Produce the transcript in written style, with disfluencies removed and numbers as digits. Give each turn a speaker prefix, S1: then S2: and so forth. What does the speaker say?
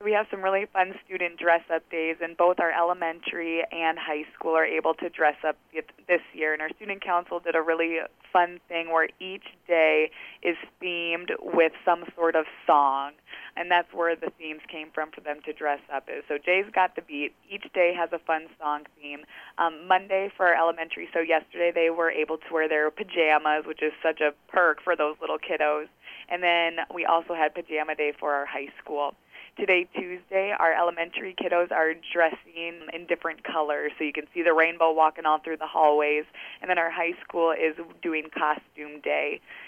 S1: we have some really fun student dress-up days, and both our elementary and high school are able to dress up this year. And our student council did a really fun thing where each day is themed with some sort of song, and that's where the themes came from for them to dress up. So Jay's Got the Beat. Each day has a fun song theme. Monday for our elementary, so yesterday they were able to wear their pajamas, which is such a perk for those little kiddos. And then we also had pajama day for our high school. Today, Tuesday, our elementary kiddos are dressing in different colors, so you can see the rainbow walking all through the hallways. And then our high school is doing costume day.